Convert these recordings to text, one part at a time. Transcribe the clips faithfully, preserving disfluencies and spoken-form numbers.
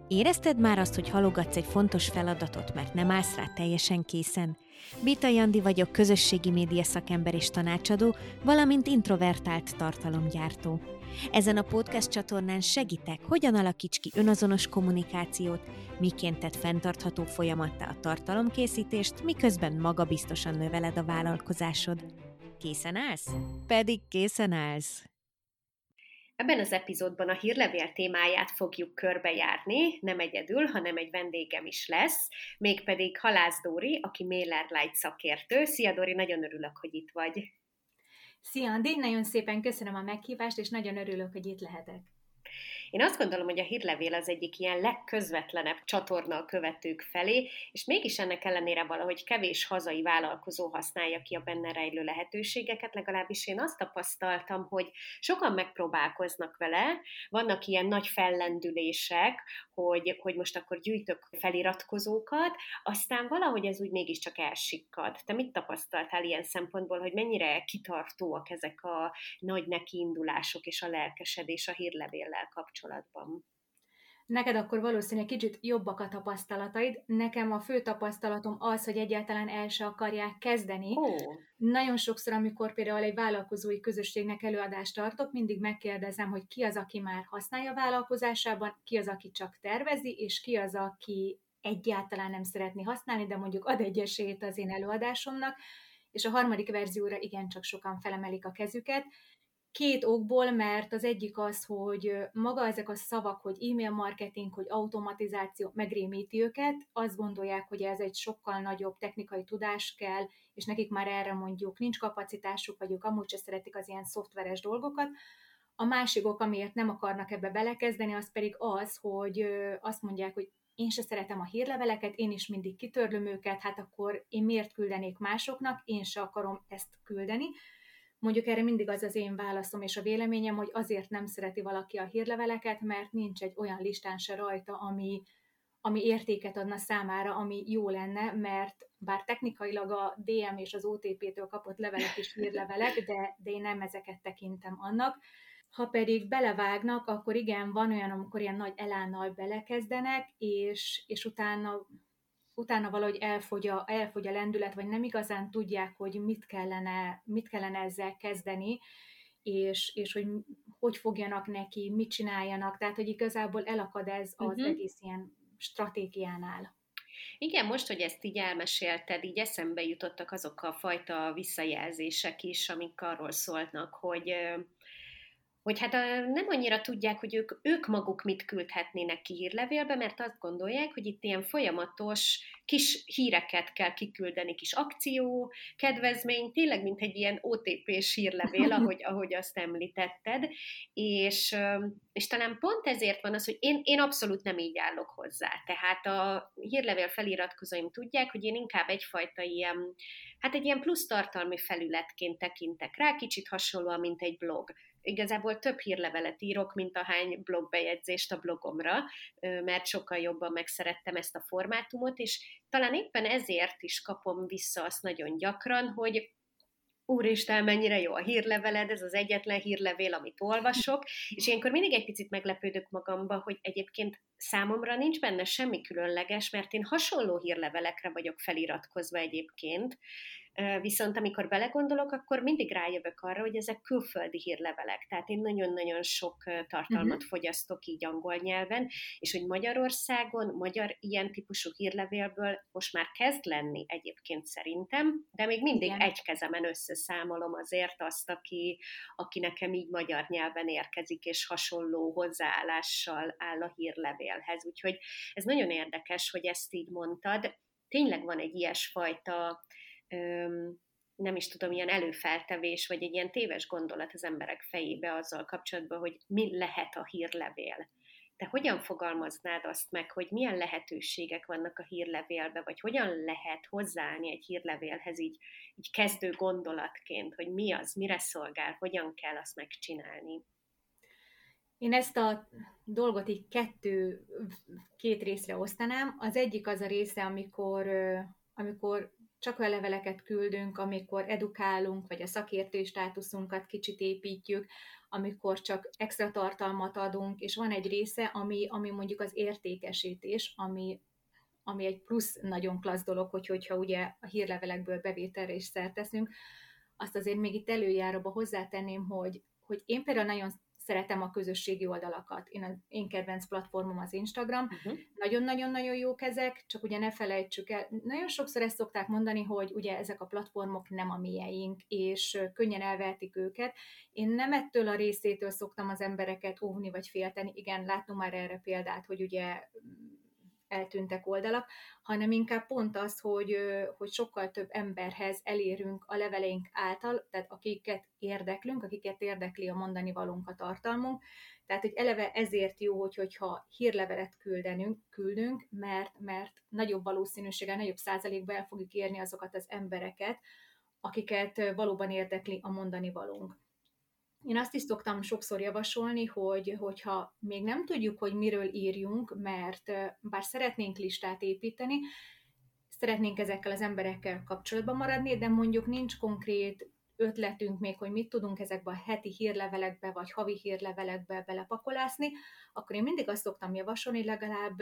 Érezted már azt, hogy halogatsz egy fontos feladatot, mert nem állsz rá teljesen készen? Bitai Andi vagyok, közösségi média szakember és tanácsadó, valamint introvertált tartalomgyártó. Ezen a podcast csatornán segítek, hogyan alakíts ki önazonos kommunikációt, miként tedd fenntartható folyamattá a tartalomkészítést, miközben magabiztosan növeled a vállalkozásod. Készen állsz? Pedig készen állsz! Ebben az epizódban a hírlevél témáját fogjuk körbejárni, nem egyedül, hanem egy vendégem is lesz, mégpedig Halász Dóri, aki MailerLite szakértő. Szia Dóri, nagyon örülök, hogy itt vagy. Szia Andi, nagyon szépen köszönöm a meghívást, és nagyon örülök, hogy itt lehetek. Én azt gondolom, hogy a hírlevél az egyik ilyen legközvetlenebb csatorna a követők felé, és mégis ennek ellenére valahogy kevés hazai vállalkozó használja ki a benne rejlő lehetőségeket, legalábbis én azt tapasztaltam, hogy sokan megpróbálkoznak vele, vannak ilyen nagy fellendülések, hogy, hogy most akkor gyűjtök feliratkozókat, aztán valahogy ez úgy mégiscsak elsikkad. Te mit tapasztaltál ilyen szempontból, hogy mennyire kitartóak ezek a nagy nekiindulások és a lelkesedés a hírlevéllel kapcsolatban? Neked akkor valószínűleg kicsit jobbak a tapasztalataid. Nekem a fő tapasztalatom az, hogy egyáltalán el se akarják kezdeni. Oh. Nagyon sokszor, amikor például egy vállalkozói közösségnek előadást tartok, mindig megkérdezem, hogy ki az, aki már használja a vállalkozásában, ki az, aki csak tervezi, és ki az, aki egyáltalán nem szeretné használni, de mondjuk ad egy esélyt az én előadásomnak, és a harmadik verzióra igencsak sokan felemelik a kezüket. Két okból, mert az egyik az, hogy maga ezek a szavak, hogy e-mail marketing, hogy automatizáció megrémíti őket, azt gondolják, hogy ez egy sokkal nagyobb technikai tudás kell, és nekik már erre mondjuk nincs kapacitásuk, vagy ők amúgy se szeretik az ilyen szoftveres dolgokat. A másik ok, amiért nem akarnak ebbe belekezdeni, az pedig az, hogy azt mondják, hogy én se szeretem a hírleveleket, én is mindig kitörlöm őket, hát akkor én miért küldenék másoknak, én se akarom ezt küldeni. Mondjuk erre mindig az az én válaszom és a véleményem, hogy azért nem szereti valaki a hírleveleket, mert nincs egy olyan listán se rajta, ami, ami értéket adna számára, ami jó lenne, mert bár technikailag a dé em és az o té pé-től kapott levelek is hírlevelek, de, de én nem ezeket tekintem annak. Ha pedig belevágnak, akkor igen, van olyan, amikor ilyen nagy elánnal belekezdenek, és, és utána... utána valahogy elfogy a, elfogy a lendület, vagy nem igazán tudják, hogy mit kellene, mit kellene ezzel kezdeni, és, és hogy hogy fogjanak neki, mit csináljanak, tehát hogy igazából elakad ez az uh-huh. egész ilyen stratégiánál. Igen, most, hogy ezt így elmesélted, így eszembe jutottak azok a fajta visszajelzések is, amik arról szólnak, hogy... hogy hát nem annyira tudják, hogy ők, ők maguk mit küldhetnének ki hírlevélbe, mert azt gondolják, hogy itt ilyen folyamatos kis híreket kell kiküldeni, kis akció, kedvezmény, tényleg mint egy ilyen o té pés hírlevél, ahogy, ahogy azt említetted, és, és talán pont ezért van az, hogy én, én abszolút nem így állok hozzá. Tehát a hírlevél feliratkozóim tudják, hogy én inkább egyfajta ilyen, hát egy ilyen plusz tartalmi felületként tekintek rá, kicsit hasonlóan, mint egy blog. Igazából több hírlevelet írok, mint ahány blogbejegyzést a blogomra, mert sokkal jobban megszerettem ezt a formátumot, és talán éppen ezért is kapom vissza azt nagyon gyakran, hogy úristen, mennyire jó a hírleveled, ez az egyetlen hírlevél, amit olvasok, és ilyenkor mindig egy picit meglepődök magamba, hogy egyébként számomra nincs benne semmi különleges, mert én hasonló hírlevelekre vagyok feliratkozva egyébként, viszont amikor belegondolok, akkor mindig rájövök arra, hogy ezek külföldi hírlevelek, tehát én nagyon-nagyon sok tartalmat uh-huh. fogyasztok így angol nyelven, és hogy Magyarországon magyar ilyen típusú hírlevélből most már kezd lenni egyébként szerintem, de még mindig igen. egy kezemen összeszámolom azért azt, aki, aki nekem így magyar nyelven érkezik, és hasonló hozzáállással áll a hírlevélhez, úgyhogy ez nagyon érdekes, hogy ezt így mondtad. Tényleg van egy ilyesfajta nem is tudom, ilyen előfeltevés, vagy egy ilyen téves gondolat az emberek fejébe azzal kapcsolatban, hogy mi lehet a hírlevél. Te hogyan fogalmaznád azt meg, hogy milyen lehetőségek vannak a hírlevélbe, vagy hogyan lehet hozzáállni egy hírlevélhez így, így kezdő gondolatként, hogy mi az, mire szolgál, hogyan kell azt megcsinálni? Én ezt a dolgot így kettő, két részre osztanám. Az egyik az a része, amikor, amikor csak olyan leveleket küldünk, amikor edukálunk, vagy a szakértői státuszunkat kicsit építjük, amikor csak extra tartalmat adunk, és van egy része, ami, ami mondjuk az értékesítés, ami, ami egy plusz nagyon klassz dolog, hogy, hogyha ugye a hírlevelekből bevételre is szert teszünk. Azt azért még itt előjáróba hozzátenném, hogy, hogy én például nagyon szeretem a közösségi oldalakat. Én az én kedvenc platformom az Instagram. Uh-huh. Nagyon-nagyon-nagyon jók ezek, csak ugye ne felejtsük el. Nagyon sokszor ezt szokták mondani, hogy ugye ezek a platformok nem a mieink, és könnyen elvehetik őket. Én nem ettől a részétől szoktam az embereket óvni vagy félteni. Igen, látnom már erre példát, hogy ugye eltűntek oldalak, hanem inkább pont az, hogy, hogy sokkal több emberhez elérünk a leveleink által, tehát akiket érdeklünk, akiket érdekli a mondani valónk, a tartalmunk. Tehát, hogy eleve ezért jó, hogy, hogyha hírlevelet küldenünk, küldünk, mert, mert nagyobb valószínűséggel, nagyobb százalékban el fogjuk érni azokat az embereket, akiket valóban érdekli a mondani valónk. Én azt is szoktam sokszor javasolni, hogy, hogyha még nem tudjuk, hogy miről írjunk, mert bár szeretnénk listát építeni, szeretnénk ezekkel az emberekkel kapcsolatban maradni, de mondjuk nincs konkrét ötletünk még, hogy mit tudunk ezekbe a heti hírlevelekbe, vagy havi hírlevelekbe belepakolászni, akkor én mindig azt szoktam javasolni, legalább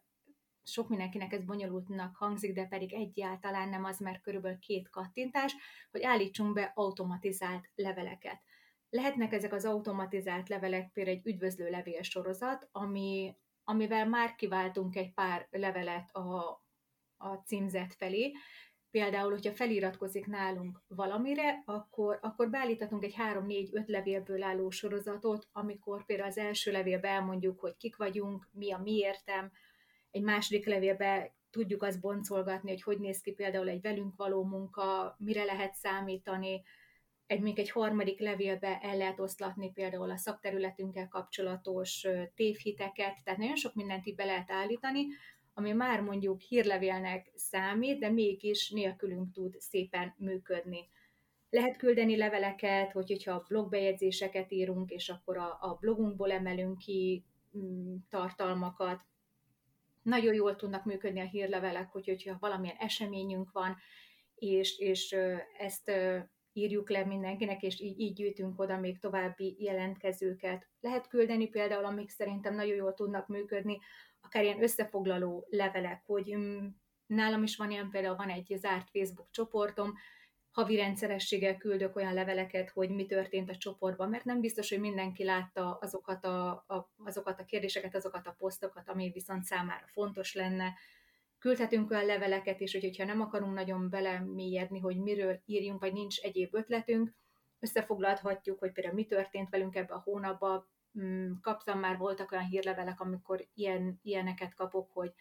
sok mindenkinek ez bonyolultnak hangzik, de pedig egyáltalán nem az, mert körülbelül két kattintás, hogy állítsunk be automatizált leveleket. Lehetnek ezek az automatizált levelek, például egy üdvözlő levél sorozat, ami, amivel már kiváltunk egy pár levelet a, a címzet felé. Például, hogyha feliratkozik nálunk valamire, akkor, akkor beállíthatunk egy három négy öt levélből álló sorozatot, amikor például az első levélbe elmondjuk, hogy kik vagyunk, mi a miértem, egy második levélbe tudjuk azt boncolgatni, hogy hogy néz ki például egy velünk való munka, mire lehet számítani, egy, még egy harmadik levélbe el lehet oszlatni például a szakterületünkkel kapcsolatos tévhiteket, tehát nagyon sok mindent így be lehet állítani, ami már mondjuk hírlevélnek számít, de mégis nélkülünk tud szépen működni. Lehet küldeni leveleket, hogy, hogyha blogbejegyzéseket írunk, és akkor a, a blogunkból emelünk ki mm, tartalmakat. Nagyon jól tudnak működni a hírlevelek, hogy, hogyha valamilyen eseményünk van, és, és ezt írjuk le mindenkinek, és így, így gyűjtünk oda még további jelentkezőket. Lehet küldeni például, amik szerintem nagyon jól tudnak működni, akár ilyen összefoglaló levelek, hogy um, nálam is van ilyen, például van egy zárt Facebook csoportom, havi rendszerességgel küldök olyan leveleket, hogy mi történt a csoportban, mert nem biztos, hogy mindenki látta azokat a, a, azokat a kérdéseket, azokat a posztokat, ami viszont számára fontos lenne. Küldhetünk olyan leveleket is, hogy hogyha nem akarunk nagyon belemélyedni, hogy miről írjunk, vagy nincs egyéb ötletünk, összefoglalhatjuk, hogy például mi történt velünk ebben a hónapban. Kaptam már, voltak olyan hírlevelek, amikor ilyen, ilyeneket kapok, hogy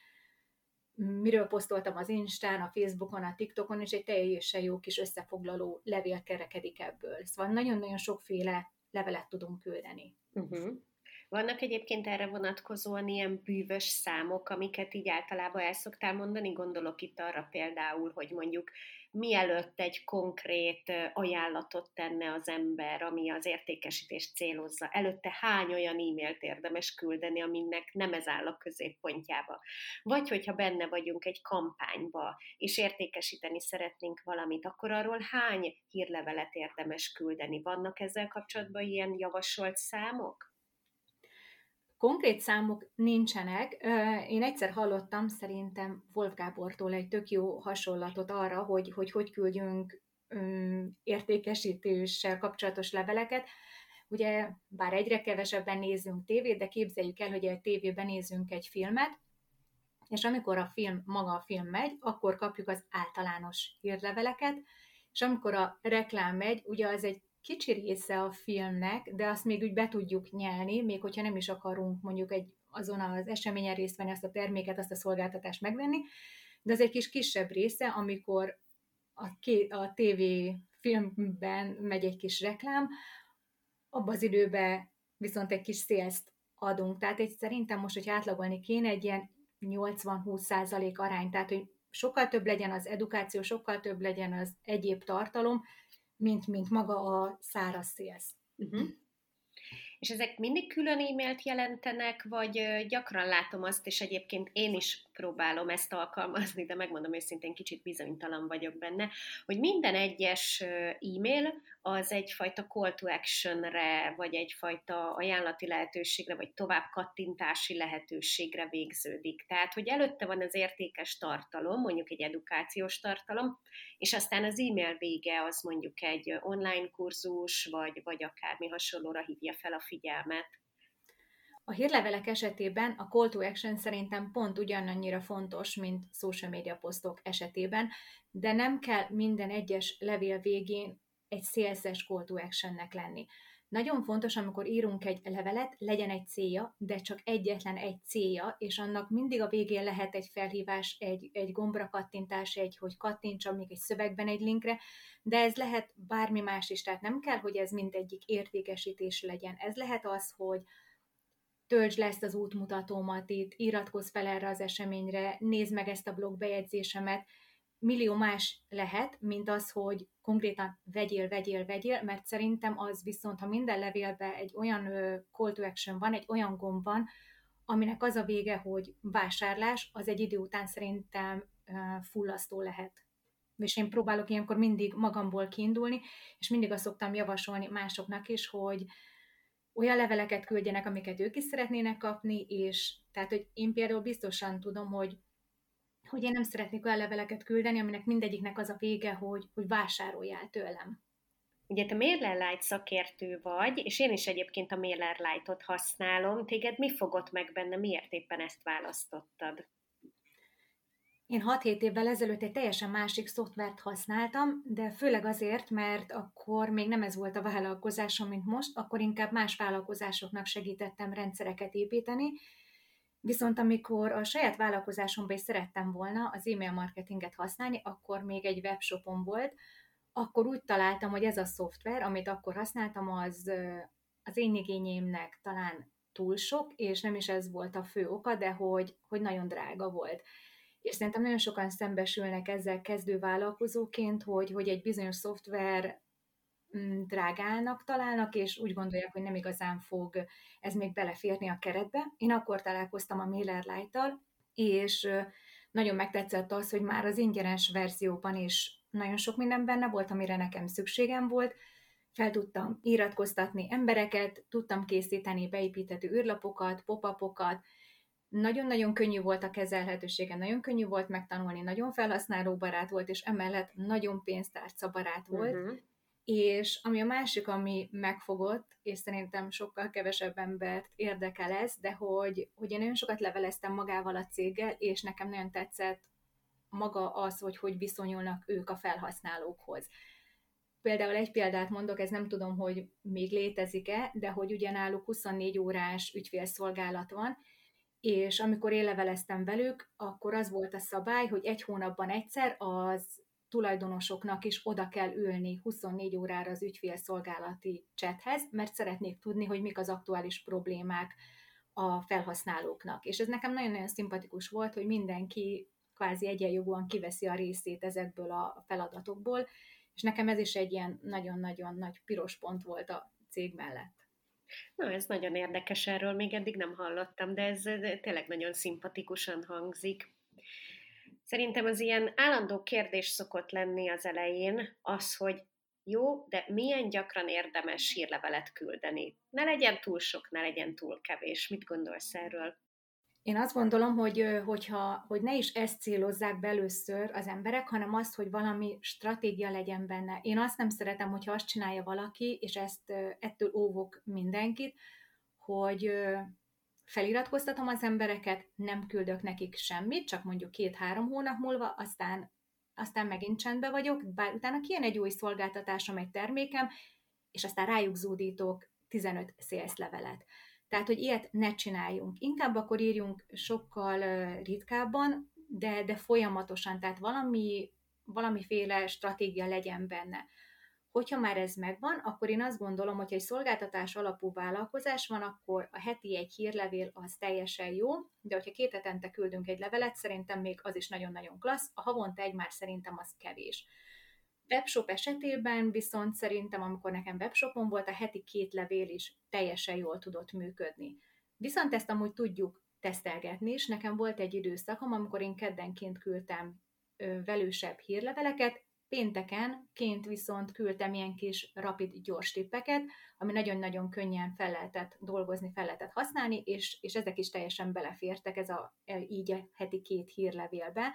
miről posztoltam az Instán, a Facebookon, a TikTokon, és egy teljesen jó kis összefoglaló levél kerekedik ebből. Szóval nagyon-nagyon sokféle levelet tudunk küldeni. Uh-huh. Vannak egyébként erre vonatkozóan ilyen bűvös számok, amiket így általában el szoktál mondani? Gondolok itt arra például, hogy mondjuk mielőtt egy konkrét ajánlatot tenne az ember, ami az értékesítést célozza, előtte hány olyan e-mailt érdemes küldeni, aminek nem ez áll a középpontjába. Vagy hogyha benne vagyunk egy kampányba, és értékesíteni szeretnénk valamit, akkor arról hány hírlevelet érdemes küldeni? Vannak ezzel kapcsolatban ilyen javasolt számok? Konkrét számok nincsenek. Én egyszer hallottam szerintem Wolf Gábortól egy tök jó hasonlatot arra, hogy hogy, hogy küldjünk értékesítéssel kapcsolatos leveleket. Ugye, bár egyre kevesebben nézzünk tévét, de képzeljük el, hogy egy tévében nézzünk egy filmet, és amikor a film, maga a film megy, akkor kapjuk az általános hírleveleket, és amikor a reklám megy, ugye az egy kicsi része a filmnek, de azt még úgy be tudjuk nyelni, még hogyha nem is akarunk mondjuk egy, azon az eseményen részt venni, azt a terméket, azt a szolgáltatást megvenni, de az egy kis kisebb része, amikor a, ké, a tévé filmben megy egy kis reklám, abban az időben viszont egy kis szélzt adunk. Tehát egy, szerintem most, hogy átlagolni kéne, egy ilyen nyolcvan-húsz százalék arány, tehát hogy sokkal több legyen az edukáció, sokkal több legyen az egyéb tartalom, mint, mint maga a száraz szélsz. Uh-huh. És ezek mindig külön e-mailt jelentenek, vagy gyakran látom azt, és egyébként én is próbálom ezt alkalmazni, de megmondom őszintén, kicsit bizonytalan vagyok benne, hogy minden egyes e-mail az egyfajta call to actionre, vagy egyfajta ajánlati lehetőségre, vagy tovább kattintási lehetőségre végződik. Tehát, hogy előtte van az értékes tartalom, mondjuk egy edukációs tartalom, és aztán az e-mail vége az mondjuk egy online kurzus, vagy, vagy akármi hasonlóra hívja fel a figyelmet. A hírlevelek esetében a call to action szerintem pont ugyanannyira fontos, mint social media posztok esetében, de nem kell minden egyes levél végén egy szélszes call to actionnek lenni. Nagyon fontos, amikor írunk egy levelet, legyen egy célja, de csak egyetlen egy célja, és annak mindig a végén lehet egy felhívás, egy, egy gombra kattintás, egy, hogy kattintsam még egy szövegben egy linkre, de ez lehet bármi más is, tehát nem kell, hogy ez mindegyik értékesítés legyen. Ez lehet az, hogy töltsd le ezt az útmutatómat itt, iratkozz fel erre az eseményre, nézd meg ezt a blog bejegyzésemet, millió más lehet, mint az, hogy konkrétan vegyél, vegyél, vegyél, mert szerintem az viszont, ha minden levélben egy olyan call to action van, egy olyan gomb van, aminek az a vége, hogy vásárlás, az egy idő után szerintem fullasztó lehet. És én próbálok ilyenkor mindig magamból kiindulni, és mindig azt szoktam javasolni másoknak is, hogy olyan leveleket küldjenek, amiket ők is szeretnének kapni, és tehát, hogy én például biztosan tudom, hogy, hogy én nem szeretnék olyan leveleket küldeni, aminek mindegyiknek az a vége, hogy, hogy vásároljál tőlem. Ugye te MailerLite szakértő vagy, és én is egyébként a MailerLite-ot használom. Téged mi fogott meg benne, miért éppen ezt választottad? Én hat-hét évvel ezelőtt egy teljesen másik szoftvert használtam, de főleg azért, mert akkor még nem ez volt a vállalkozásom, mint most, akkor inkább más vállalkozásoknak segítettem rendszereket építeni, viszont amikor a saját vállalkozásomban is szerettem volna az e-mail marketinget használni, akkor még egy webshopom volt, akkor úgy találtam, hogy ez a szoftver, amit akkor használtam, az az én igényeimnek talán túl sok, és nem is ez volt a fő oka, de hogy, hogy nagyon drága volt. És szerintem nagyon sokan szembesülnek ezzel kezdő vállalkozóként, hogy, hogy egy bizonyos szoftver drágának találnak, és úgy gondolják, hogy nem igazán fog ez még beleférni a keretbe. Én akkor találkoztam a MailerLite-tal, és nagyon megtetszett az, hogy már az ingyenes verzióban is nagyon sok minden benne volt, amire nekem szükségem volt. Fel tudtam iratkoztatni embereket, tudtam készíteni beépíthető űrlapokat, pop-upokat, nagyon-nagyon könnyű volt a kezelhetősége, nagyon könnyű volt megtanulni, nagyon felhasználóbarát volt, és emellett nagyon pénztárcabarát volt. Uh-huh. És ami a másik, ami megfogott, és szerintem sokkal kevesebb embert érdekel ez, de hogy, hogy én nagyon sokat leveleztem magával a céggel, és nekem nagyon tetszett maga az, hogy hogy viszonyulnak ők a felhasználókhoz. Például egy példát mondok, ez nem tudom, hogy még létezik-e, de hogy ugyanáluk huszonnégy órás ügyfélszolgálat van, és amikor én leveleztem velük, akkor az volt a szabály, hogy egy hónapban egyszer az tulajdonosoknak is oda kell ülni huszonnégy órára az ügyfélszolgálati chathez, mert szeretnék tudni, hogy mik az aktuális problémák a felhasználóknak. És ez nekem nagyon-nagyon szimpatikus volt, hogy mindenki kvázi egyenjogúan kiveszi a részét ezekből a feladatokból, és nekem ez is egy ilyen nagyon-nagyon nagy piros pont volt a cég mellett. Na, ez nagyon érdekes, erről még eddig nem hallottam, de ez tényleg nagyon szimpatikusan hangzik. Szerintem az ilyen állandó kérdés szokott lenni az elején az, hogy jó, de milyen gyakran érdemes hírlevelet küldeni? Ne legyen túl sok, ne legyen túl kevés. Mit gondolsz erről? Én azt gondolom, hogy, hogyha, hogy ne is ezt célozzák be először az emberek, hanem azt, hogy valami stratégia legyen benne. Én azt nem szeretem, hogyha azt csinálja valaki, és ezt ettől óvok mindenkit, hogy feliratkoztatom az embereket, nem küldök nekik semmit, csak mondjuk két-három hónap múlva, aztán, aztán megint csendben vagyok, bár utána kijön egy új szolgáltatásom, egy termékem, és aztán rájuk zúdítok tizenöt sales levelet. Tehát, hogy ilyet ne csináljunk. Inkább akkor írjunk sokkal ritkábban, de, de folyamatosan, tehát valami, valamiféle stratégia legyen benne. Hogyha már ez megvan, akkor én azt gondolom, hogy egy szolgáltatás alapú vállalkozás van, akkor a heti egy hírlevél az teljesen jó, de hogyha két hetente küldünk egy levelet, szerintem még az is nagyon-nagyon klassz, a havonta egy már szerintem az kevés. Webshop esetében viszont szerintem, amikor nekem webshopom volt, a heti két levél is teljesen jól tudott működni. Viszont ezt amúgy tudjuk tesztelgetni is. Nekem volt egy időszakom, amikor én keddenként küldtem velősebb hírleveleket, péntekenként viszont küldtem ilyen kis rapid gyors tippeket, ami nagyon-nagyon könnyen fel lehetett dolgozni, fel lehetett használni, és, és ezek is teljesen belefértek ez a, így a heti két hírlevélbe.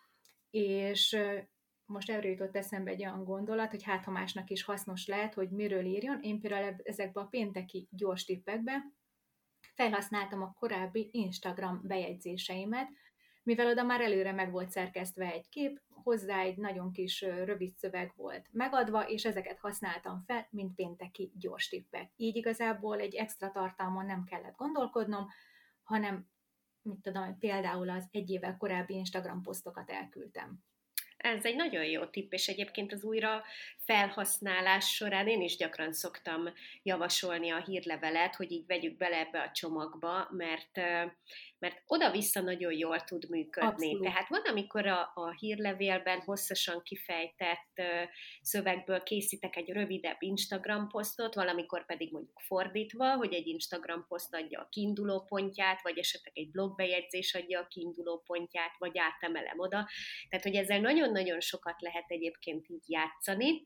És most erről jutott eszembe egy olyan gondolat, hogy hát ha másnak is hasznos lehet, hogy miről írjon. Én például ezekbe a pénteki gyors tippekbe felhasználtam a korábbi Instagram bejegyzéseimet, mivel oda már előre meg volt szerkesztve egy kép, hozzá egy nagyon kis rövid szöveg volt megadva, és ezeket használtam fel, mint pénteki gyors tippek. Így igazából egy extra tartalmon nem kellett gondolkodnom, hanem, mit tudom, például az egy évvel korábbi Instagram posztokat elküldtem. Ez egy nagyon jó tipp, és egyébként az újra felhasználás során én is gyakran szoktam javasolni a hírlevelet, hogy így vegyük bele ebbe a csomagba, mert, mert oda-vissza nagyon jól tud működni. Abszolút. Tehát van, amikor a, a hírlevélben hosszasan kifejtett szövegből készítek egy rövidebb Instagram posztot, valamikor pedig mondjuk fordítva, hogy egy Instagram poszt adja a kiinduló pontját, vagy esetleg egy blogbejegyzés adja a kiinduló pontját, vagy átemelem oda. Tehát, hogy ezzel nagyon-nagyon sokat lehet egyébként így játszani,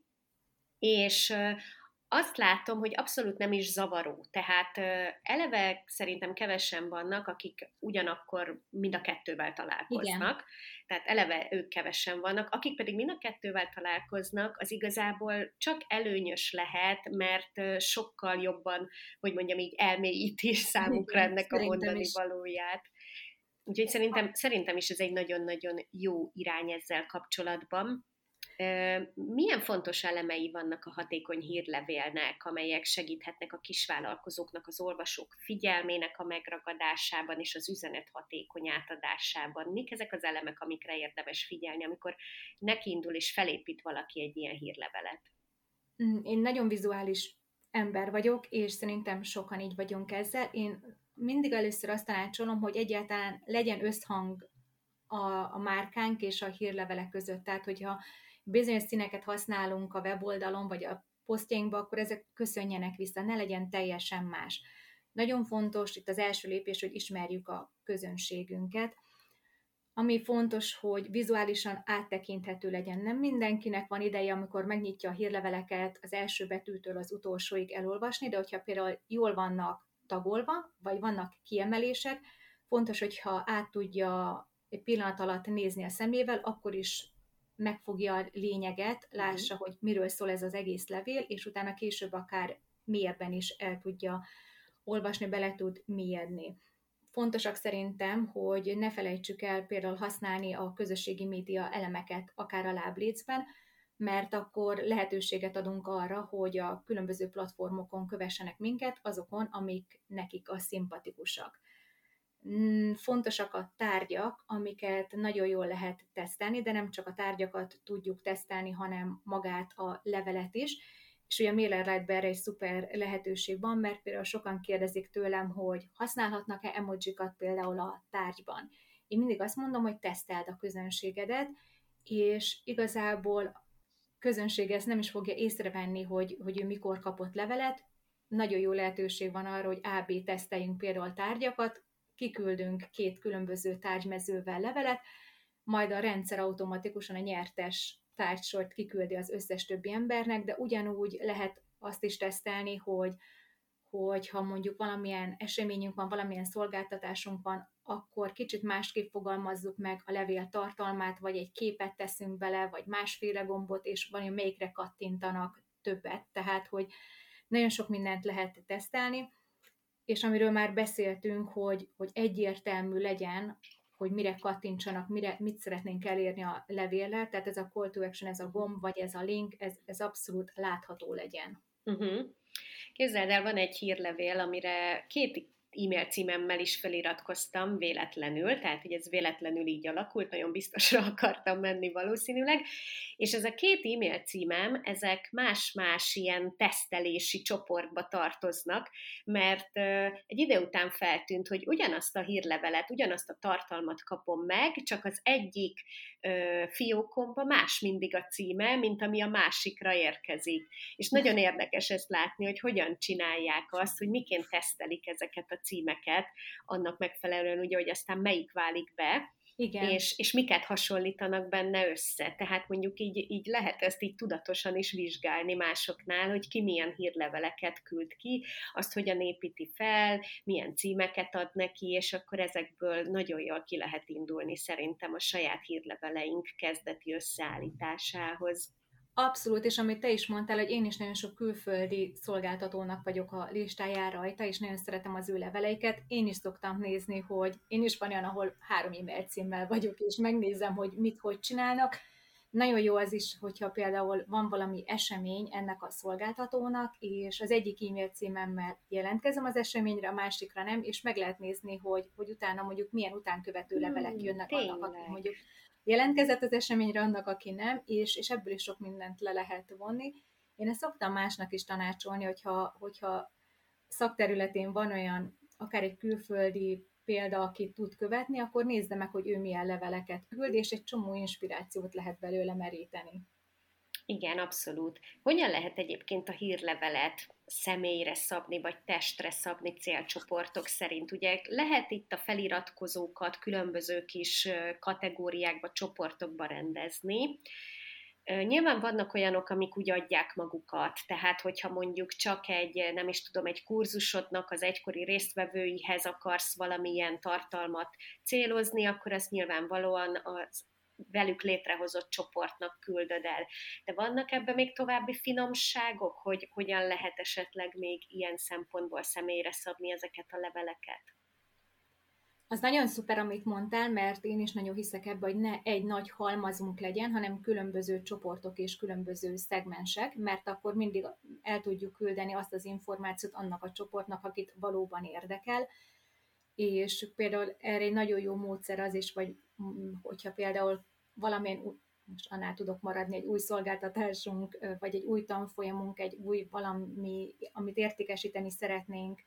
és azt látom, hogy abszolút nem is zavaró. Tehát eleve szerintem kevesen vannak, akik ugyanakkor mind a kettővel találkoznak. Igen. Tehát eleve ők kevesen vannak. Akik pedig mind a kettővel találkoznak, az igazából csak előnyös lehet, mert sokkal jobban, hogy mondjam így, elmélyíti számukra ennek szerintem a mondani is valóját. Úgyhogy szerintem, szerintem is ez egy nagyon-nagyon jó irány ezzel kapcsolatban. Milyen fontos elemei vannak a hatékony hírlevélnek, amelyek segíthetnek a kisvállalkozóknak, az olvasók figyelmének a megragadásában és az üzenet hatékony átadásában? Mik ezek az elemek, amikre érdemes figyelni, amikor nekiindul és felépít valaki egy ilyen hírlevelet? Én nagyon vizuális ember vagyok, és szerintem sokan így vagyunk ezzel. Én mindig először azt tanácsolom, hogy egyáltalán legyen összhang a, a márkánk és a hírlevelek között. Tehát, hogyha bizonyos színeket használunk a weboldalon, vagy a posztjainkba, akkor ezek köszönjenek vissza, ne legyen teljesen más. Nagyon fontos itt az első lépés, hogy ismerjük a közönségünket. Ami fontos, hogy vizuálisan áttekinthető legyen. Nem mindenkinek van ideje, amikor megnyitja a hírleveleket az első betűtől az utolsóig elolvasni, de hogyha például jól vannak tagolva, vagy vannak kiemelések, fontos, hogyha át tudja egy pillanat alatt nézni a szemével, akkor is megfogja a lényeget, lássa, mm. hogy miről szól ez az egész levél, és utána később akár mélyebben is el tudja olvasni, bele tud mélyedni. Fontosak szerintem, hogy ne felejtsük el például használni a közösségi média elemeket, akár a láblécben, mert akkor lehetőséget adunk arra, hogy a különböző platformokon kövessenek minket, azokon, amik nekik a szimpatikusak. Fontosak a tárgyak, amiket nagyon jól lehet tesztelni, de nem csak a tárgyakat tudjuk tesztelni, hanem magát a levelet is. És ugye a MailerLite-ben erre egy szuper lehetőség van, mert például sokan kérdezik tőlem, hogy használhatnak-e emojikat például a tárgyban. Én mindig azt mondom, hogy teszteld a közönségedet, és igazából közönség ezt nem is fogja észrevenni, hogy, hogy ő mikor kapott levelet. Nagyon jó lehetőség van arra, hogy á bé teszteljünk például tárgyakat, kiküldünk két különböző tárgymezővel levelet, majd a rendszer automatikusan a nyertes tárgysort kiküldi az összes többi embernek, de ugyanúgy lehet azt is tesztelni, hogy, hogy ha mondjuk valamilyen eseményünk van, valamilyen szolgáltatásunk van, akkor kicsit másképp fogalmazzuk meg a levél tartalmát, vagy egy képet teszünk bele, vagy másféle gombot, és valami melyikre kattintanak többet. Tehát, hogy nagyon sok mindent lehet tesztelni, és amiről már beszéltünk, hogy, hogy egyértelmű legyen, hogy mire kattintsanak, mire, mit szeretnénk elérni a levéllel, tehát ez a call to action, ez a gomb, vagy ez a link, ez, ez abszolút látható legyen. Uh-huh. Képzeld el, van egy hírlevél, amire két e-mail címemmel is feliratkoztam véletlenül, tehát hogy ez véletlenül így alakult, nagyon biztosra akartam menni valószínűleg, és ez a két e-mail címem, ezek más-más ilyen tesztelési csoportba tartoznak, mert egy idő után feltűnt, hogy ugyanazt a hírlevelet, ugyanazt a tartalmat kapom meg, csak az egyik fiókomba más mindig a címe, mint ami a másikra érkezik. És nagyon érdekes ezt látni, hogy hogyan csinálják azt, hogy miként tesztelik ezeket a címeket, annak megfelelően ugye, hogy aztán melyik válik be, Igen. És, és miket hasonlítanak benne össze. Tehát mondjuk így, így lehet ezt így tudatosan is vizsgálni másoknál, hogy ki milyen hírleveleket küld ki, azt hogyan építi fel, milyen címeket ad neki, és akkor ezekből nagyon jól ki lehet indulni szerintem a saját hírleveleink kezdeti összeállításához. Abszolút, és amit te is mondtál, hogy én is nagyon sok külföldi szolgáltatónak vagyok a listáján rajta, és nagyon szeretem az ő leveleiket. Én is szoktam nézni, hogy én is van olyan, ahol három e-mail címmel vagyok, és megnézem, hogy mit, hogy csinálnak. Nagyon jó az is, hogyha például van valami esemény ennek a szolgáltatónak, és az egyik e-mail címemmel jelentkezem az eseményre, a másikra nem, és meg lehet nézni, hogy, hogy utána mondjuk milyen utánkövető levelek jönnek hmm, annak, aki mondjuk jelentkezett az eseményre, annak, aki nem, és, és ebből is sok mindent le lehet vonni. Én ezt szoktam másnak is tanácsolni, hogyha, hogyha szakterületén van olyan, akár egy külföldi példa, akit tud követni, akkor nézze meg, hogy ő milyen leveleket küld, és egy csomó inspirációt lehet belőle meríteni. Igen, abszolút. Hogyan lehet egyébként a hírlevelet személyre szabni, vagy testre szabni célcsoportok szerint? Ugye lehet itt a feliratkozókat különböző kis kategóriákba, csoportokba rendezni. Nyilván vannak olyanok, amik úgy adják magukat, tehát hogyha mondjuk csak egy, nem is tudom, egy kurzusodnak az egykori résztvevőihez akarsz valamilyen tartalmat célozni, akkor azt nyilvánvalóan az velük létrehozott csoportnak küldöd el. De vannak ebben még további finomságok, hogy hogyan lehet esetleg még ilyen szempontból személyre szabni ezeket a leveleket? Az nagyon szuper, amit mondtál, mert én is nagyon hiszek ebbe, hogy ne egy nagy halmazunk legyen, hanem különböző csoportok és különböző szegmensek, mert akkor mindig el tudjuk küldeni azt az információt annak a csoportnak, akit valóban érdekel. És például erre egy nagyon jó módszer az is, vagy hogyha például valamilyen, most annál tudok maradni, egy új szolgáltatásunk, vagy egy új tanfolyamunk, egy új valami, amit értékesíteni szeretnénk,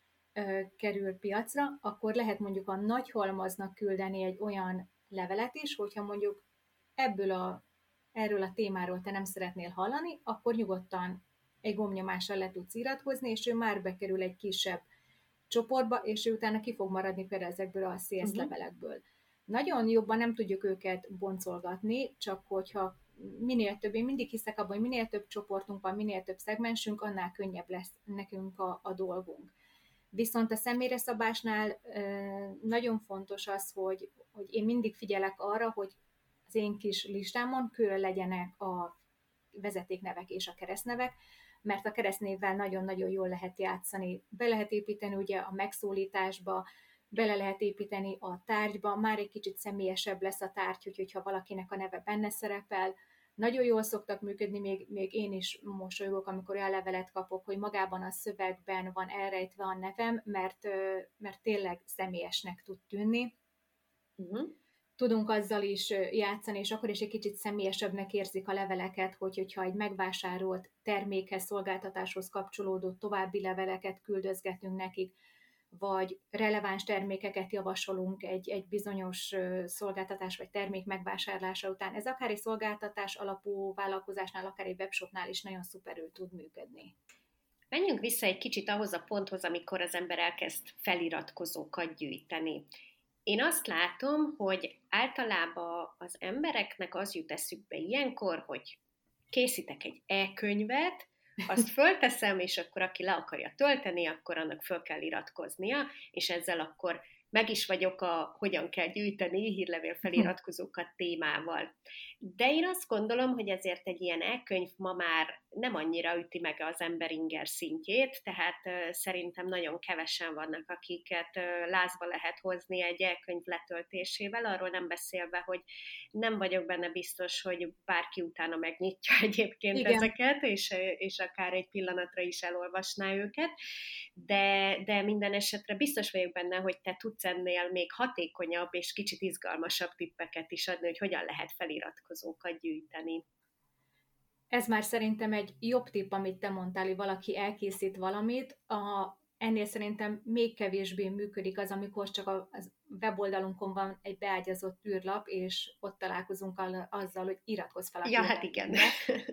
kerül piacra, akkor lehet mondjuk a nagy halmaznak küldeni egy olyan levelet is, hogyha mondjuk ebből a, erről a témáról te nem szeretnél hallani, akkor nyugodtan egy gombnyomással le tudsz iratkozni, és ő már bekerül egy kisebb csoportba, és ő utána ki fog maradni például ezekből a sales uh-huh. levelekből. Nagyon jobban nem tudjuk őket boncolgatni, csak hogyha minél több, én mindig hiszek abban, hogy minél több csoportunk van, minél több szegmensünk, annál könnyebb lesz nekünk a, a dolgunk. Viszont a személyre szabásnál nagyon fontos az, hogy, hogy én mindig figyelek arra, hogy az én kis listámon külön legyenek a vezetéknevek és a keresztnevek, mert a keresztnévvel nagyon-nagyon jól lehet játszani. Be lehet építeni ugye a megszólításba, bele lehet építeni a tárgyba, már egy kicsit személyesebb lesz a tárgy, hogyha valakinek a neve benne szerepel. Nagyon jól szoktak működni, még, még én is mosolygok, amikor olyan levelet kapok, hogy magában a szövegben van elrejtve a nevem, mert, mert tényleg személyesnek tud tűnni. Uh-huh. Tudunk azzal is játszani, és akkor is egy kicsit személyesebbnek érzik a leveleket, hogy, hogyha egy megvásárolt termékhez, szolgáltatáshoz kapcsolódó további leveleket küldözgetünk nekik, vagy releváns termékeket javasolunk egy, egy bizonyos szolgáltatás vagy termék megvásárlása után. Ez akár egy szolgáltatás alapú vállalkozásnál, akár egy webshopnál is nagyon szuperül tud működni. Menjünk vissza egy kicsit ahhoz a ponthoz, amikor az ember elkezd feliratkozókat gyűjteni. Én azt látom, hogy általában az embereknek az jut eszükbe ilyenkor, hogy készítek egy e-könyvet, azt fölteszem, és akkor aki le akarja tölteni, akkor annak föl kell iratkoznia, és ezzel akkor meg is vagyok a hogyan kell gyűjteni hírlevél feliratkozókat témával. De én azt gondolom, hogy ezért egy ilyen e-könyv ma már nem annyira üti meg az ember inger szintjét, tehát uh, szerintem nagyon kevesen vannak, akiket uh, lázba lehet hozni egy e-könyv letöltésével, arról nem beszélve, hogy nem vagyok benne biztos, hogy bárki utána megnyitja egyébként Igen. ezeket, és, és akár egy pillanatra is elolvasná őket, de, de minden esetre biztos vagyok benne, hogy te tudsz ennél még hatékonyabb és kicsit izgalmasabb tippeket is adni, hogy hogyan lehet feliratkozókat gyűjteni. Ez már szerintem egy jobb tipp, amit te mondtál, hogy valaki elkészít valamit. A, ennél szerintem még kevésbé működik az, amikor csak a, a weboldalunkon van egy beágyazott űrlap, és ott találkozunk azzal, hogy iratkozz fel a Ja, hát igen. Ez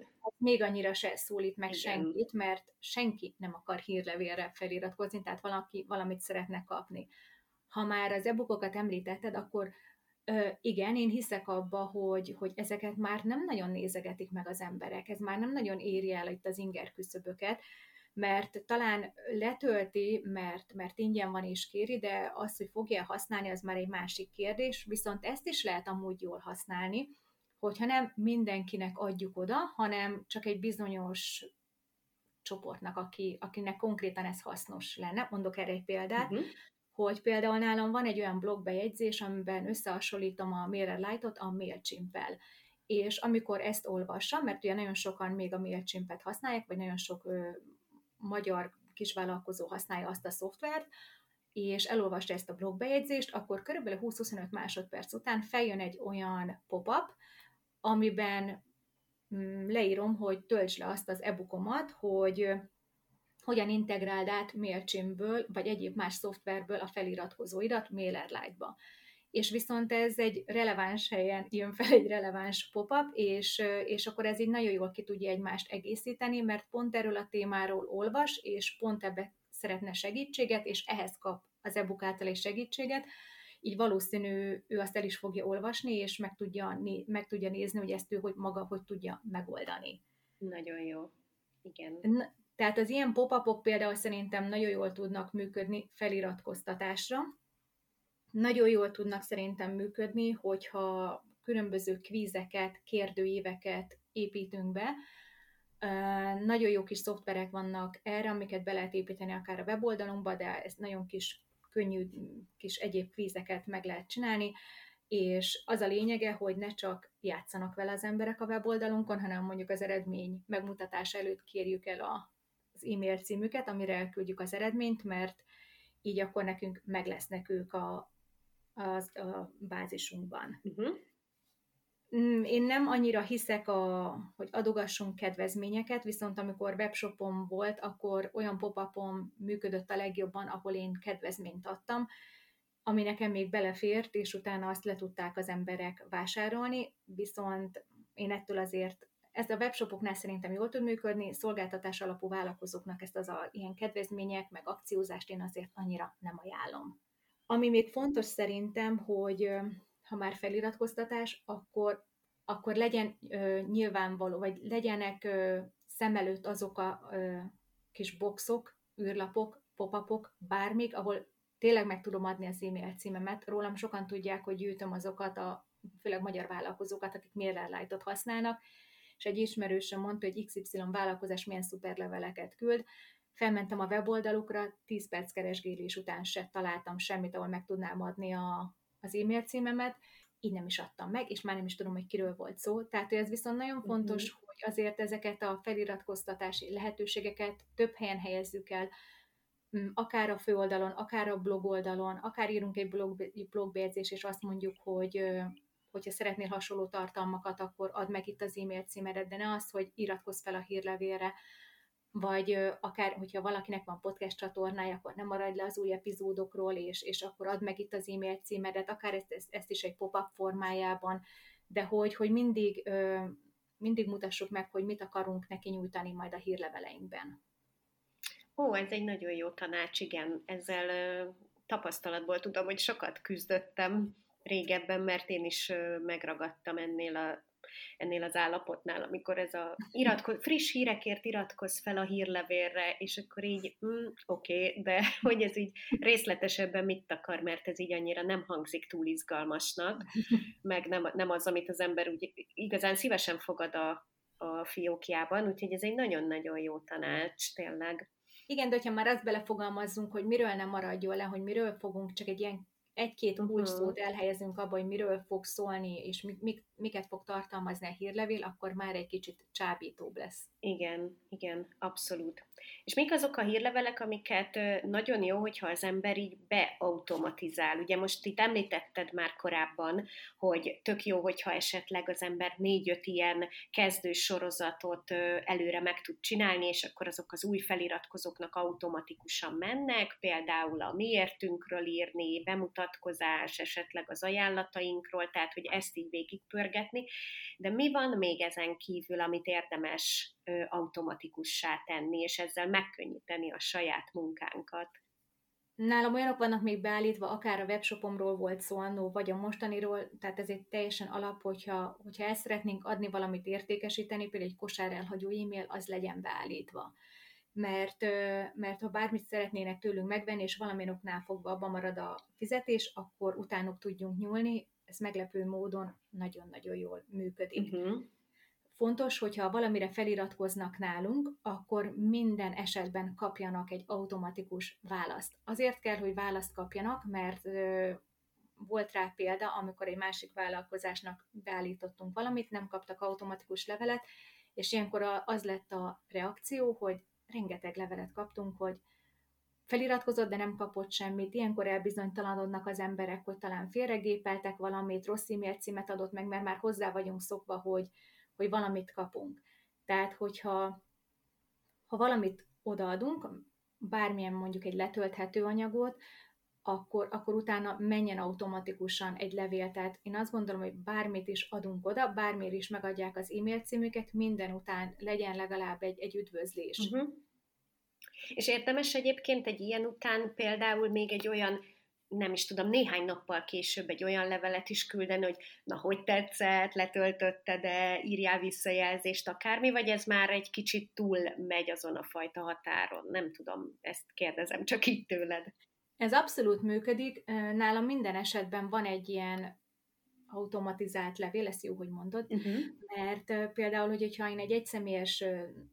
még annyira se szólít meg Igen. senkit, mert senki nem akar hírlevélre feliratkozni, tehát valaki valamit szeretne kapni. Ha már az e-bookokat említetted, akkor ö, igen, én hiszek abba, hogy, hogy ezeket már nem nagyon nézegetik meg az emberek, ez már nem nagyon éri el itt az inger küszöböket, mert talán letölti, mert, mert ingyen van és kéri, de az, hogy fogja használni, az már egy másik kérdés, viszont ezt is lehet amúgy jól használni, hogyha nem mindenkinek adjuk oda, hanem csak egy bizonyos csoportnak, aki, akinek konkrétan ez hasznos lenne. Mondok erre egy példát, uh-huh. hogy például nálam van egy olyan blogbejegyzés, amiben összehasonlítom a MailerLite-ot a MailChimp-el. És amikor ezt olvassam, mert ugye nagyon sokan még a MailChimp-et használják, vagy nagyon sok ö, magyar kisvállalkozó használja azt a szoftvert, és elolvasta ezt a blogbejegyzést, akkor körülbelül húsz-huszonöt másodperc után feljön egy olyan pop-up, amiben mm, leírom, hogy töltsd le azt az e-bookomat, hogy hogyan integráld át MailChimpből, vagy egyéb más szoftverből a feliratkozóidat MailerLite-ba. És viszont ez egy releváns helyen jön fel egy releváns pop-up, és, és akkor ez így nagyon jól ki tudja egymást egészíteni, mert pont erről a témáról olvas, és pont ebbe szeretne segítséget, és ehhez kap az e-book által is segítséget, így valószínű ő azt el is fogja olvasni, és meg tudja, meg tudja nézni, hogy ezt ő hogy maga hogy tudja megoldani. Nagyon jó. Igen. Na, tehát az ilyen pop-upok például szerintem nagyon jól tudnak működni feliratkoztatásra. Nagyon jól tudnak szerintem működni, hogyha különböző kvízeket, kérdőíveket építünk be. Nagyon jó kis szoftverek vannak erre, amiket be lehet építeni akár a weboldalunkba, de ez nagyon kis, könnyű kis egyéb kvízeket meg lehet csinálni, és az a lényege, hogy ne csak játszanak vele az emberek a weboldalunkon, hanem mondjuk az eredmény megmutatása előtt kérjük el a, az e-mail címüket, amire elküldjük az eredményt, mert így akkor nekünk meg lesznek ők a, a, a bázisunkban. Uh-huh. Én nem annyira hiszek, a, hogy adogassunk kedvezményeket, viszont amikor webshopom volt, akkor olyan pop-upom működött a legjobban, ahol én kedvezményt adtam, ami nekem még belefért, és utána azt le tudták az emberek vásárolni, viszont én ettől azért, ez a webshopoknál szerintem jól tud működni, szolgáltatás alapú vállalkozóknak ezt az a, ilyen kedvezmények, meg akciózást én azért annyira nem ajánlom. Ami még fontos szerintem, hogy ha már feliratkoztatás, akkor, akkor legyen ö, nyilvánvaló, vagy legyenek ö, szem előtt azok a ö, kis boxok, űrlapok, pop-upok, bármik, ahol tényleg meg tudom adni az e-mail címemet. Rólam sokan tudják, hogy gyűjtöm azokat a főleg magyar vállalkozókat, akik MailerLite-ot használnak, és egy ismerősöm mondta, hogy iksz ipszilon vállalkozás milyen szuper leveleket küld. Felmentem a weboldalukra, tíz perc keresgélés után se találtam semmit, ahol meg tudnám adni a, az e-mail címemet, így nem is adtam meg, és már nem is tudom, hogy kiről volt szó. Tehát ez viszont nagyon fontos, uh-huh. hogy azért ezeket a feliratkoztatási lehetőségeket több helyen helyezzük el, akár a főoldalon, akár a blogoldalon, akár írunk egy blog, blogbejegyzést, és azt mondjuk, hogy hogyha szeretnél hasonló tartalmakat, akkor add meg itt az e-mail címedet, de ne az, hogy iratkozz fel a hírlevélre, vagy akár, hogyha valakinek van podcast csatornája, akkor nem maradj le az új epizódokról, és, és akkor add meg itt az e-mail címedet, akár ezt, ezt, ezt is egy pop-up formájában, de hogy, hogy mindig, mindig mutassuk meg, hogy mit akarunk neki nyújtani majd a hírleveleinkben. Ó, ez egy nagyon jó tanács, igen. Ezzel ö, tapasztalatból tudom, hogy sokat küzdöttem régebben, mert én is ö, megragadtam ennél, a, ennél az állapotnál, amikor ez a iratkoz, friss hírekért iratkozz fel a hírlevélre, és akkor így, mm, oké, okay, de hogy ez így részletesebben mit akar, mert ez így annyira nem hangzik túl izgalmasnak, meg nem, nem az, amit az ember úgy igazán szívesen fogad a, a fiókjában, úgyhogy ez egy nagyon-nagyon jó tanács, tényleg. Igen, de hogyha már azt belefogalmazzunk, hogy miről nem maradjon le, hogy miről fogunk, csak egy ilyen egy-két kulcsszót elhelyezünk abba, hogy miről fog szólni, és mik, mik, miket fog tartalmazni a hírlevél, akkor már egy kicsit csábítóbb lesz. Igen, igen, abszolút. És mik azok a hírlevelek, amiket nagyon jó, hogyha az ember így beautomatizál? Ugye most itt említetted már korábban, hogy tök jó, hogyha esetleg az ember négy-öt ilyen kezdős sorozatot előre meg tud csinálni, és akkor azok az új feliratkozóknak automatikusan mennek, például a miértünkről írni, bemutatkozás, esetleg az ajánlatainkról, tehát hogy ezt így végigpörgetni. De mi van még ezen kívül, amit érdemes automatikussá tenni, és ezzel megkönnyíteni a saját munkánkat? Nálam olyanok vannak még beállítva, akár a webshopomról volt szó annó, vagy a mostaniról, tehát ez egy teljesen alap, hogyha, hogyha el szeretnénk adni valamit értékesíteni, például egy kosár elhagyó e-mail, az legyen beállítva. Mert, mert ha bármit szeretnének tőlünk megvenni, és valamilyen oknál fogva abban marad a fizetés, akkor utánuk tudjunk nyúlni, ez meglepő módon nagyon-nagyon jól működik. Uh-huh. Fontos, hogyha valamire feliratkoznak nálunk, akkor minden esetben kapjanak egy automatikus választ. Azért kell, hogy választ kapjanak, mert ö, volt rá példa, amikor egy másik vállalkozásnak beállítottunk valamit, nem kaptak automatikus levelet, és ilyenkor az lett a reakció, hogy rengeteg levelet kaptunk, hogy feliratkozott, de nem kapott semmit. Ilyenkor elbizonytalanodnak az emberek, hogy talán félregépeltek valamit, rossz e-mail címet adott meg, mert már hozzá vagyunk szokva, hogy hogy valamit kapunk. Tehát, hogyha ha valamit odaadunk, bármilyen mondjuk egy letölthető anyagot, akkor, akkor utána menjen automatikusan egy levél. Tehát én azt gondolom, hogy bármit is adunk oda, bármiért is megadják az e-mail címüket, minden után legyen legalább egy, egy üdvözlés. Uh-huh. És érdemes egyébként egy ilyen után például még egy olyan, nem is tudom, néhány nappal később egy olyan levelet is küldeni, hogy na, hogy tetszett, letöltötted-e, írjál visszajelzést, akármi, vagy ez már egy kicsit túl megy azon a fajta határon? Nem tudom, ezt kérdezem csak így tőled. Ez abszolút működik. Nálam minden esetben van egy ilyen automatizált levél, ezt jó, hogy mondod, uh-huh. mert például, hogyha én egy egyszemélyes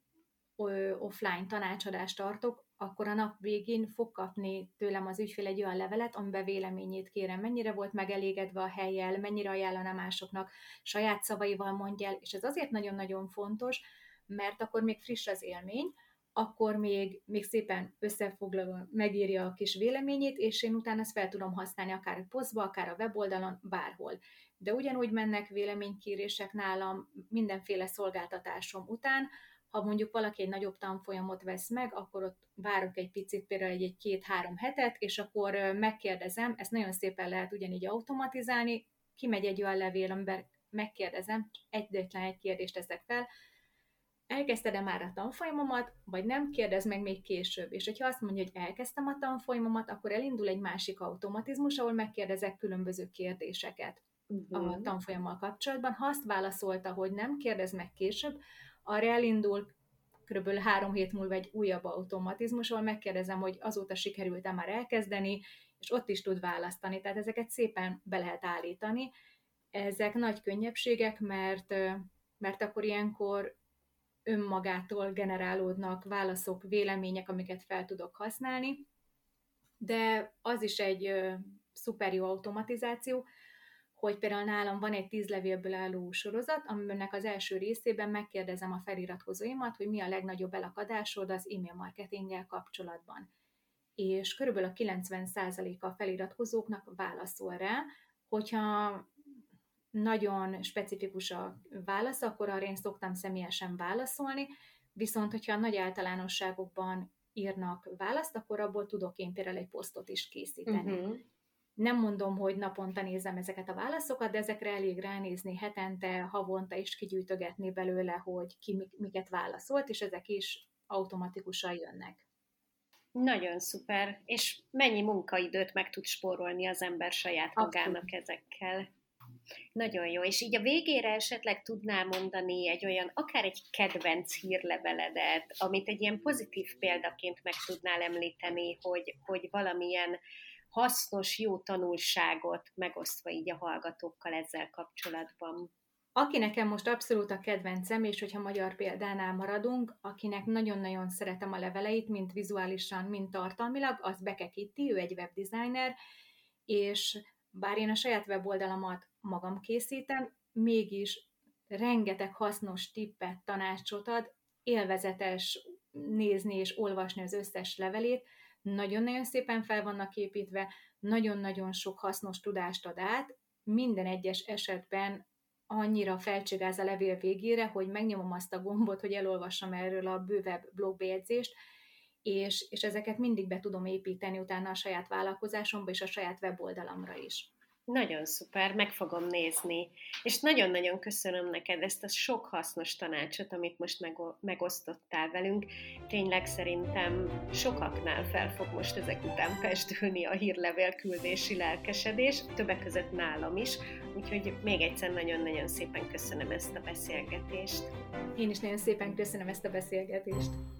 offline tanácsadást tartok, akkor a nap végén fog kapni tőlem az ügyfél egy olyan levelet, amiben véleményét kérem, mennyire volt megelégedve a hellyel, mennyire ajánlana másoknak, saját szavaival mondja el, és ez azért nagyon-nagyon fontos, mert akkor még friss az élmény, akkor még, még szépen összefoglalva megírja a kis véleményét, és én utána ezt fel tudom használni akár a posztba, akár a weboldalon, bárhol. De ugyanúgy mennek véleménykérések nálam mindenféle szolgáltatásom után. Ha mondjuk valaki egy nagyobb tanfolyamot vesz meg, akkor ott várok egy picit, például egy, egy két-három hetet, és akkor megkérdezem, ezt nagyon szépen lehet ugyanígy automatizálni, kimegy egy olyan levél, amiben megkérdezem, egyetlen egy kérdést teszek fel, elkezdted-e már a tanfolyamomat, vagy nem, kérdez meg még később. És hogyha azt mondja, hogy elkezdtem a tanfolyamomat, akkor elindul egy másik automatizmus, ahol megkérdezek különböző kérdéseket uh-huh. a tanfolyammal kapcsolatban. Ha azt válaszolta, hogy nem, kérdez meg később, arra elindul kb. három hét múlva egy újabb automatizmus, ahol megkérdezem, hogy azóta sikerült-e már elkezdeni, és ott is tud választani. Tehát ezeket szépen be lehet állítani. Ezek nagy könnyebbségek, mert, mert akkor ilyenkor önmagától generálódnak válaszok, vélemények, amiket fel tudok használni, de az is egy ö, szuper jó automatizáció, hogy például nálam van egy tíz levélből álló sorozat, aminek az első részében megkérdezem a feliratkozóimat, hogy mi a legnagyobb elakadásod az e-mail marketinggel kapcsolatban. És körülbelül a kilencven százaléka a feliratkozóknak válaszol rá, hogyha nagyon specifikus a válasz, akkor arra én szoktam személyesen válaszolni, viszont hogyha nagy általánosságokban írnak választ, akkor abból tudok én például egy posztot is készíteni. Uh-huh. Nem mondom, hogy naponta nézem ezeket a válaszokat, de ezekre elég ránézni hetente, havonta is kigyűjtögetni belőle, hogy ki miket válaszolt, és ezek is automatikusan jönnek. Nagyon szuper, és mennyi munkaidőt meg tud spórolni az ember saját magának Abszolút. Ezekkel. Nagyon jó, és így a végére esetleg tudnál mondani egy olyan, akár egy kedvenc hírleveledet, amit egy ilyen pozitív példaként meg tudnál említeni, hogy, hogy valamilyen hasznos, jó tanulságot megosztva így a hallgatókkal ezzel kapcsolatban. Aki nekem most abszolút a kedvencem, és hogyha magyar példánál maradunk, akinek nagyon-nagyon szeretem a leveleit, mind vizuálisan, mind tartalmilag, az Beke Kitti, ő egy webdesigner, és bár én a saját weboldalamat magam készítem, mégis rengeteg hasznos tippet, tanácsot ad, élvezetes nézni és olvasni az összes levelét, nagyon-nagyon szépen fel vannak építve, nagyon-nagyon sok hasznos tudást ad át, minden egyes esetben annyira felcsigáz a levél végére, hogy megnyomom azt a gombot, hogy elolvassam erről a bővebb blogbejegyzést, és, és ezeket mindig be tudom építeni utána a saját vállalkozásomba és a saját weboldalamra is. Nagyon szuper, meg fogom nézni. És nagyon-nagyon köszönöm neked ezt a sok hasznos tanácsot, amit most megosztottál velünk. Tényleg szerintem sokaknál fel fog most ezek után pestülni a hírlevél küldési lelkesedés, többek között nálam is. Úgyhogy még egyszer nagyon-nagyon szépen köszönöm ezt a beszélgetést. Én is nagyon szépen köszönöm ezt a beszélgetést.